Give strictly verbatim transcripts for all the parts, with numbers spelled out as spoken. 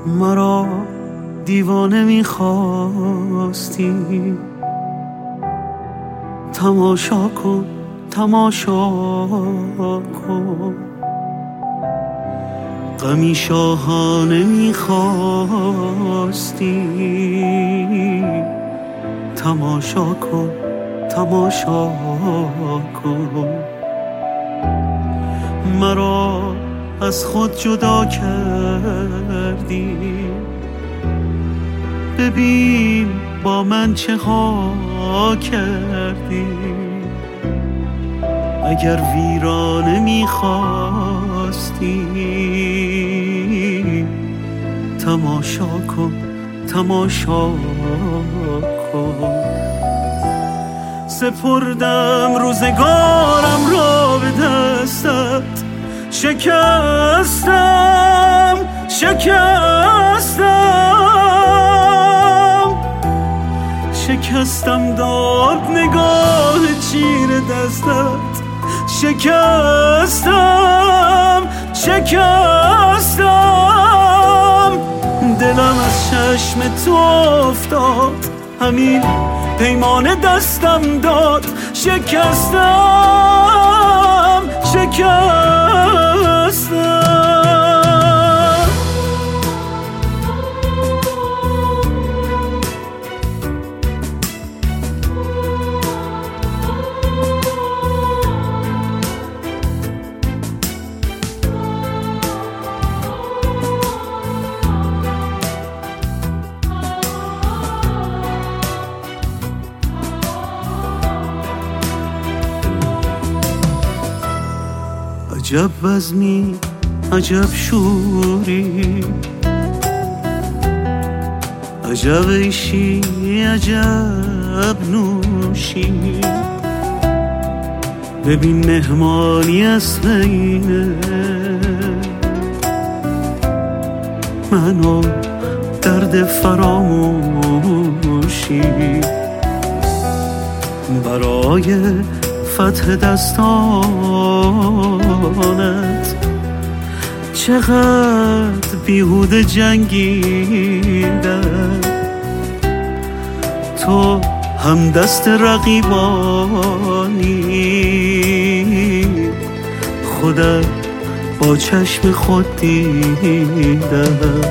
مرا دیوانه میخواستی، تماشا کن تماشا کن. غمی شاهانه میخواستی، تماشا کن تماشا کن. مرا از خود جدا کردی، ببین با من چه ها کردی. اگر ویرانه میخواستی، تماشا کن تماشا کن. سپردم روزگارم را به دستت، شکستم شکستم شکستم داد نگاه چیر دستت، شکستم شکستم. دلم از چشم تو افتاد، همین پیمان دستم داد، شکستم شکستم. عجب بزمی عجب شوری، عجب عیشی عجب نوشی. ببین مهمانی اصل اینه، منو درد فراموشی. برای فتح دستانت چقدر بیهوده جنگیدم، تو هم دست رقیبانی، خودت با چشم خود دیدم.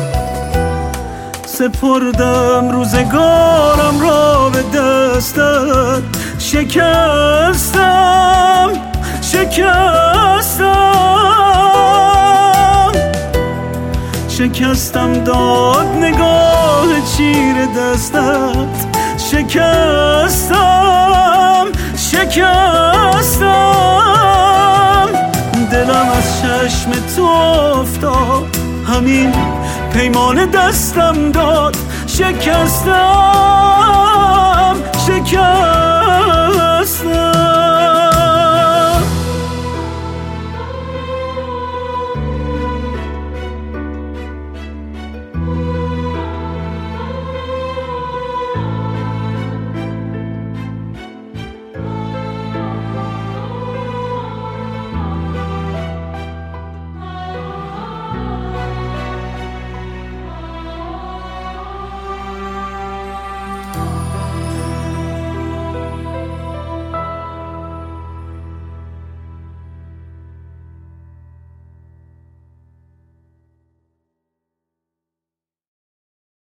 سپردم روزگارم را به دستت، شکستم شکستم شکستم داد نگاه چیر دستت، شکستم شکستم. دلم از چشم تو افتاد، همین پیمان دستم داد، شکستم شکستم.